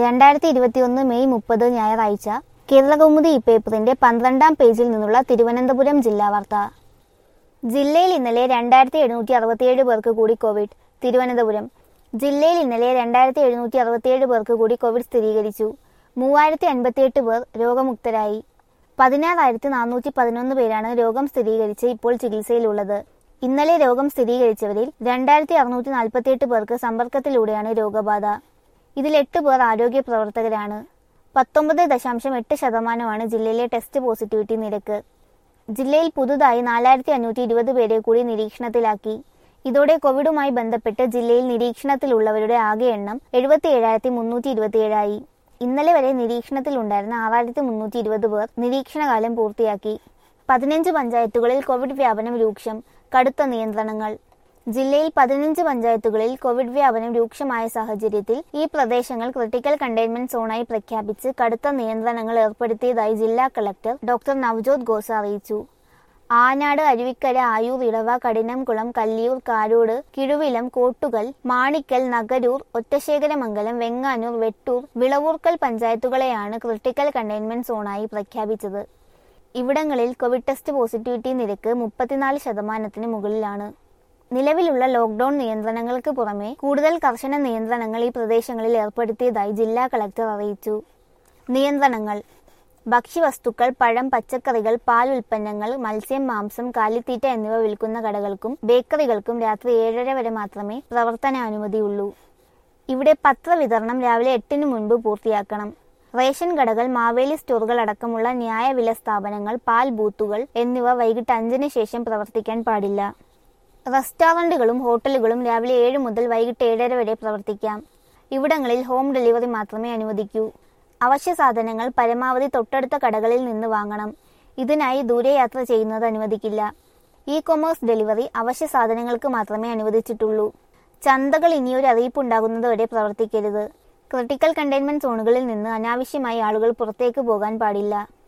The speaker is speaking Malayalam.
2021 മെയ് 30 ഞായറാഴ്ച കേരളകൗമുദി ഈ പേപ്പറിന്റെ 12-ാം പേജിൽ നിന്നുള്ള തിരുവനന്തപുരം ജില്ലാ വാർത്ത. ജില്ലയിൽ ഇന്നലെ 2767 പേർക്ക് കൂടി കോവിഡ്. തിരുവനന്തപുരം ജില്ലയിൽ ഇന്നലെ 2767 പേർക്ക് കൂടി കോവിഡ് സ്ഥിരീകരിച്ചു. 3058 പേർ രോഗമുക്തരായി. 16,411 പേരാണ് രോഗം സ്ഥിരീകരിച്ച് ഇപ്പോൾ ചികിത്സയിലുള്ളത്. ഇന്നലെ രോഗം സ്ഥിരീകരിച്ചവരിൽ 2648 പേർക്ക് സമ്പർക്കത്തിലൂടെയാണ് രോഗബാധ. ഇതിൽ 8 പേർ ആരോഗ്യ പ്രവർത്തകരാണ്. 19.8% ജില്ലയിലെ ടെസ്റ്റ് പോസിറ്റിവിറ്റി നിരക്ക്. ജില്ലയിൽ പുതുതായി 4520 പേരെ കൂടി നിരീക്ഷണത്തിലാക്കി. ഇതോടെ കോവിഡുമായി ബന്ധപ്പെട്ട് ജില്ലയിൽ നിരീക്ഷണത്തിലുള്ളവരുടെ ആകെ എണ്ണം 77,327 ആയി. ഇന്നലെ വരെ നിരീക്ഷണത്തിലുണ്ടായിരുന്ന 6320 പേർ നിരീക്ഷണകാലം പൂർത്തിയാക്കി. 15 പഞ്ചായത്തുകളിൽ കോവിഡ് വ്യാപനം രൂക്ഷം. കടുത്ത നിയന്ത്രണങ്ങൾ. ജില്ലയിൽ 15 പഞ്ചായത്തുകളിൽ കോവിഡ് വ്യാപനം രൂക്ഷമായ സാഹചര്യത്തിൽ ഈ പ്രദേശങ്ങൾ ക്രിട്ടിക്കൽ കണ്ടെയ്ൻമെന്റ് സോണായി പ്രഖ്യാപിച്ച് കടുത്ത നിയന്ത്രണങ്ങൾ ഏർപ്പെടുത്തിയതായി ജില്ലാ കളക്ടർ ഡോക്ടർ നവ്ജോത് ഖോസ അറിയിച്ചു. ആനാട്, അരുവിക്കര, ആയൂർ, ഇടവ, കഠിനംകുളം, കല്ലിയൂർ, കാരോട്, കിഴുവിലം, കോട്ടുകൽ, മാണിക്കൽ, നഗരൂർ, ഒറ്റശേഖരമംഗലം, വെങ്ങാനൂർ, വെട്ടൂർ, വിളവൂർക്കൽ പഞ്ചായത്തുകളെയാണ് ക്രിട്ടിക്കൽ കണ്ടെയ്ൻമെന്റ് സോണായി പ്രഖ്യാപിച്ചത്. ഇവിടങ്ങളിൽ കോവിഡ് ടെസ്റ്റ് പോസിറ്റിവിറ്റി നിരക്ക് 34% മുകളിലാണ്. നിലവിലുള്ള ലോക്ഡൌൺ നിയന്ത്രണങ്ങൾക്ക് പുറമെ കൂടുതൽ കർശന നിയന്ത്രണങ്ങൾ ഈ പ്രദേശങ്ങളിൽ ഏർപ്പെടുത്തിയതായി ജില്ലാ കളക്ടർ അറിയിച്ചു. നിയന്ത്രണങ്ങൾ: ഭക്ഷ്യവസ്തുക്കൾ, പഴം, പച്ചക്കറികൾ, പാൽ ഉൽപ്പന്നങ്ങൾ, മത്സ്യം, മാംസം, കാലിത്തീറ്റ എന്നിവ വിൽക്കുന്ന കടകൾക്കും ബേക്കറികൾക്കും രാത്രി 7:30 വരെ മാത്രമേ പ്രവർത്തനാനുമതിയുള്ളൂ. ഇവിടെ പത്രവിതരണം രാവിലെ 8-ന് മുൻപ് പൂർത്തിയാക്കണം. റേഷൻ കടകൾ, മാവേലി സ്റ്റോറുകൾ അടക്കമുള്ള ന്യായവില സ്ഥാപനങ്ങൾ, പാൽ ബൂത്തുകൾ എന്നിവ വൈകിട്ട് 5-ന് ശേഷം പ്രവർത്തിക്കാൻ പാടില്ല. റെസ്റ്റോറന്റുകളും ഹോട്ടലുകളും രാവിലെ 7 മുതൽ വൈകിട്ട് 7:30 വരെ പ്രവർത്തിക്കാം. ഇവിടങ്ങളിൽ ഹോം ഡെലിവറി മാത്രമേ അനുവദിക്കൂ. അവശ്യ സാധനങ്ങൾ പരമാവധി തൊട്ടടുത്ത കടകളിൽ നിന്ന് വാങ്ങണം. ഇതിനായി ദൂരയാത്ര ചെയ്യുന്നത് അനുവദിക്കില്ല. ഇ-കൊമേഴ്സ് ഡെലിവറി അവശ്യ സാധനങ്ങൾക്ക് മാത്രമേ അനുവദിച്ചിട്ടുള്ളൂ. ചന്തകൾ ഇനിയൊരു അറിയിപ്പുണ്ടാകുന്നതുവരെ പ്രവർത്തിക്കരുത്. ക്രിട്ടിക്കൽ കണ്ടെയ്ൻമെന്റ് സോണുകളിൽ നിന്ന് അനാവശ്യമായി ആളുകൾ പുറത്തേക്ക് പോകാൻ പാടില്ല.